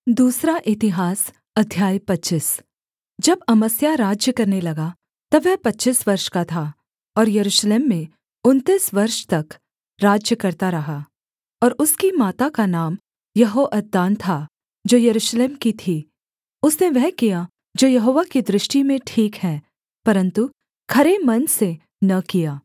दूसरा इतिहास अध्याय 25। जब अमस्याह राज्य करने लगा तब वह 25 वर्ष का था और यरूशलेम में 29 वर्ष तक राज्य करता रहा। और उसकी माता का नाम यहोअद्दान था, जो यरूशलेम की थी। उसने वह किया जो यहोवा की दृष्टि में ठीक है, परन्तु खरे मन से न किया।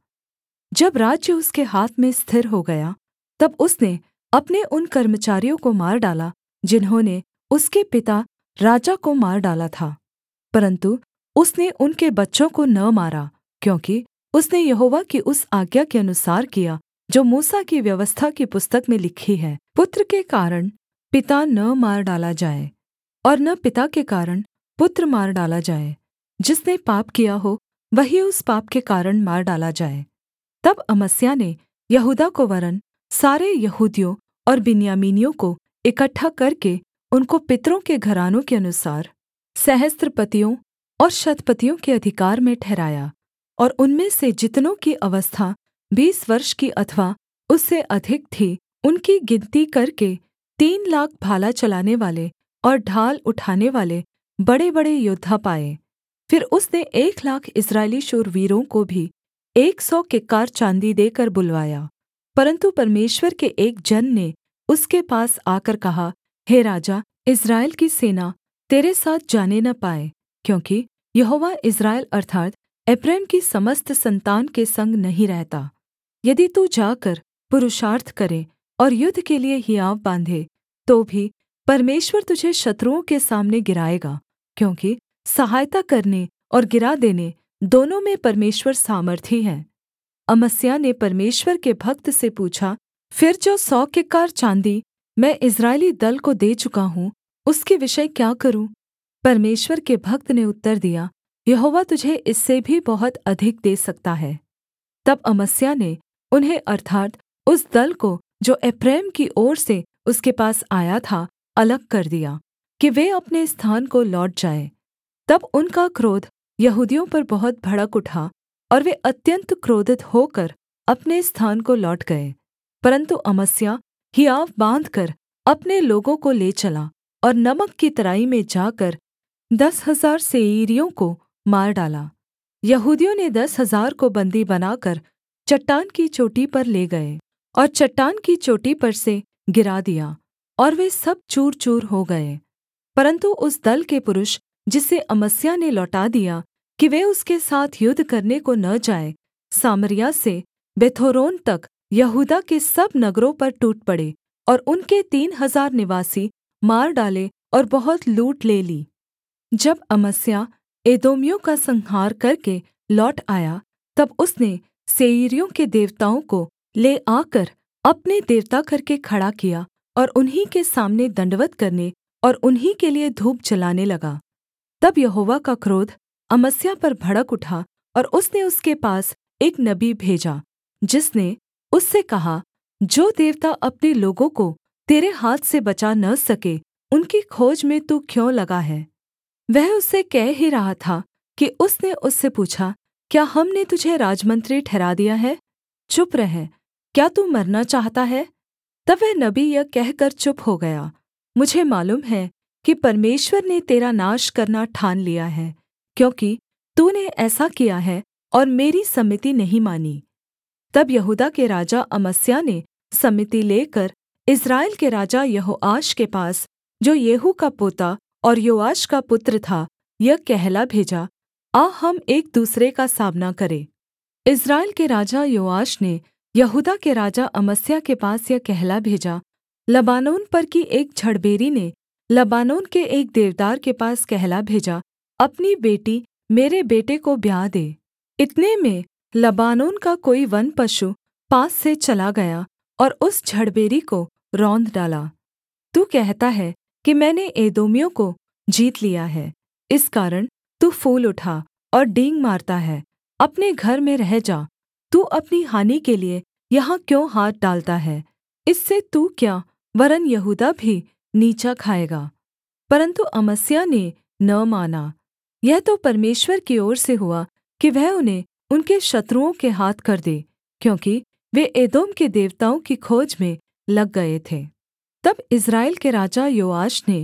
जब राज्य उसके हाथ में स्थिर हो गया, तब उसने अपने उन कर्मचारियों को मार डाला जिन्होंने उसके पिता राजा को मार डाला था। परन्तु उसने उनके बच्चों को न मारा, क्योंकि उसने यहोवा की उस आज्ञा के अनुसार किया जो मूसा की व्यवस्था की पुस्तक में लिखी है, पुत्र के कारण पिता न मार डाला जाए, और न पिता के कारण पुत्र मार डाला जाए। जिसने पाप किया हो वही उस पाप के कारण मार डाला जाए। तब अमस्याह ने यहूदा को वरन् सारे यहूदियों और बिन्यामीनियों को इकट्ठा करके उनको पितरों के घरानों के अनुसार सहस्त्रपतियों और शतपतियों के अधिकार में ठहराया, और उनमें से जितनों की अवस्था 20 वर्ष की अथवा उससे अधिक थी, उनकी गिनती करके 3 लाख भाला चलानेवाले और ढाल उठानेवाले बड़ेबड़े योद्धा पाए। फिर उसने 1 लाख इस्राएली शूरवीरों को भी 100 किक्कार चाँदी देकर बुलवाया। परन्तु परमेश्वर के एक जन ने उसके पास आकर कहा, हे राजा, इस्राएल की सेना तेरे साथ जाने न पाए, क्योंकि यहोवा इस्राएल अर्थात् एप्रैम की समस्त सन्तान के संग नहीं रहता। यदि तू जाकर पुरुषार्थ करे और युद्ध के लिये हियाव बाँधे, तो भी परमेश्वर तुझे शत्रुओं के सामने गिराएगा, क्योंकि सहायता करने और गिरा देने दोनों में परमेश्वर सामर्थी है। अमस्याह ने परमेश्वर के भक्त से पूछा, फिर जो 100 किक्कार चाँदी मैं इस्राएली दल को दे चुका हूँ, उसके विषय क्या करूँ? परमेश्वर के भक्त ने उत्तर दिया, यहोवा तुझे इससे भी बहुत अधिक दे सकता है। तब अमस्याह ने उन्हें अर्थात् उस दल को जो एप्रैम की ओर से उसके पास आया था, अलग कर दिया कि वे अपने स्थान को लौट जाएँ। तब उनका क्रोध यहूदियों पर बहुत भड़क उठा और वे अत्यन्त क्रोधित होकर अपने स्थान को लौट गए। परन्तु अमस्याह हियाव बाँधकर अपने लोगों को ले चला और नमक की तराई में जाकर 10,000 सेईरियों को मार डाला। यहूदियों ने 10,000 को बन्दी बनाकर चट्टान की चोटी पर ले गए और चट्टान की चोटी पर से गिरा दिया, और वे सब चूर चूर हो गए। परन्तु उस दल के पुरुष जिसे अमस्याह ने लौटा दिया कि वे उसके साथ युद्ध करने को न जाएँ, सामरिया से बेथोरोन तक यहूदा के सब नगरों पर टूट पड़े और उनके 3,000 निवासी मार डाले और बहुत लूट ले ली। जब अमस्याह एदोमियों का संहार करके लौट आया, तब उसने सेईरियों के देवताओं को ले आकर अपने देवता करके खड़ा किया और उन्हीं के सामने दण्डवत् करने और उन्हीं के लिये धूप जलाने लगा। तब यहोवा का क्रोध अमस्याह पर भड़क उठा और उसने उसके पास एक नबी भेजा, जिसने उससे कहा, जो देवता अपने लोगों को तेरे हाथ से बचा न सके, उनकी खोज में तू क्यों लगा है? वह उससे कह ही रहा था कि उसने उससे पूछा, क्या हमने तुझे राजमंत्री ठहरा दिया है? चुप रह, क्या तू मरना चाहता है? तब वह नबी यह कहकर चुप हो गया, मुझे मालूम है कि परमेश्वर ने तेरा नाश करना ठान लिया है, क्योंकि तूने ऐसा किया है और मेरी सम्मति नहीं मानी। तब यहूदा के राजा अमस्याह ने सम्मति लेकर इस्राएल के राजा यहोआश के पास, जो येहू का पोता और योआश का पुत्र था, यह कहला भेजा, आ हम एक दूसरे का सामना करें। इस्राएल के राजा योआश ने यहूदा के राजा अमस्याह के पास यह कहला भेजा, लबानोन पर की एक झड़बेरी ने लबानोन के एक देवदार के पास कहला भेजा, अपनी बेटी मेरे बेटे को ब्याह दे। इतने में लबानोन का कोई वन पशु पास से चला गया और उस झड़बेरी को रौंद डाला। तू कहता है कि मैंने एदोमियों को जीत लिया है, इस कारण तू फूल उठा और डींग मारता है। अपने घर में रह जा, तू अपनी हानि के लिए यहाँ क्यों हाथ डालता है? इससे तू क्या वरन् यहूदा भी नीचा खाएगा। परन्तु अमस्याह ने न माना। यह तो परमेश्वर की ओर से हुआ कि वह उन्हें उनके शत्रुओं के हाथ कर दे, क्योंकि वे एदोम के देवताओं की खोज में लग गए थे। तब इस्राएल के राजा योआश ने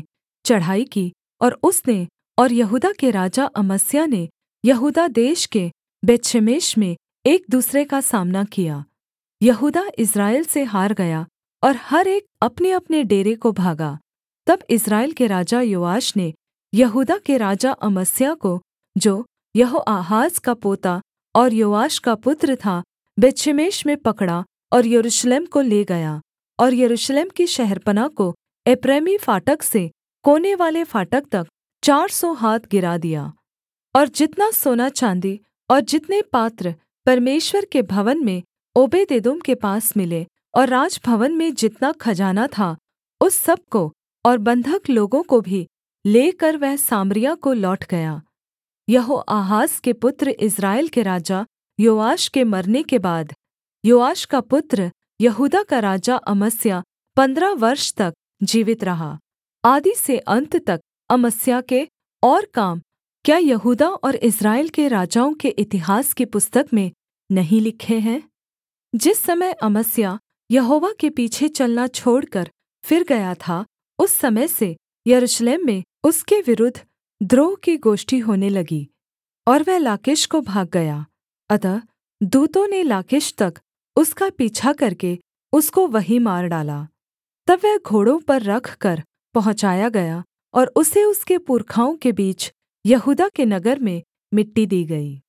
चढ़ाई की, और उसने और यहूदा के राजा अमस्याह ने यहूदा देश के बेतशेमेश में एक दूसरे का सामना किया। यहूदा इस्राएल से हार गया और हर एक अपनेअपने डेरे को भागा। तब इस्राएल के राजा योआश ने यहूदा के राजा अमस्याह को, जो यहोआहाज का पोता और योआश का पुत्र था, बेतशेमेश में पकड़ा और यरूशलेम को ले गया, और यरूशलेम की शहरपनाह को एप्रैमी फाटक से कोनेवाले फाटक तक 400 हाथ गिरा दिया। और जितना सोना चाँदी और जितने पात्र परमेश्वर के भवन में ओबेदेदोम के पास मिले, और राजभवन में जितना खजाना था, उस सब को और बन्धक लोगों को भी लेकर वह सामरिया को लौट गया। यहोआहाज के पुत्र इस्राएल के राजा योआश के मरने के बाद योआश का पुत्र यहूदा का राजा अमस्याह 15 वर्ष तक जीवित रहा। आदि से अंत तक अमस्याह के और काम क्या यहूदा और इस्राएल के राजाओं के इतिहास की पुस्तक में नहीं लिखे हैं? जिस समय अमस्याह यहोवा के पीछे चलना छोड़कर फिर गया था, उस समय से यरूशलेम में उसके विरुद्ध द्रोह की गोष्ठी होने लगी, और वह लाकीश को भाग गया। अतः दूतों ने लाकीश तक उसका पीछा करके उसको वहीं मार डाला। तब वह घोड़ों पर रखकर पहुँचाया गया, और उसे उसके पुरखाओं के बीच यहूदा के नगर में मिट्टी दी गई।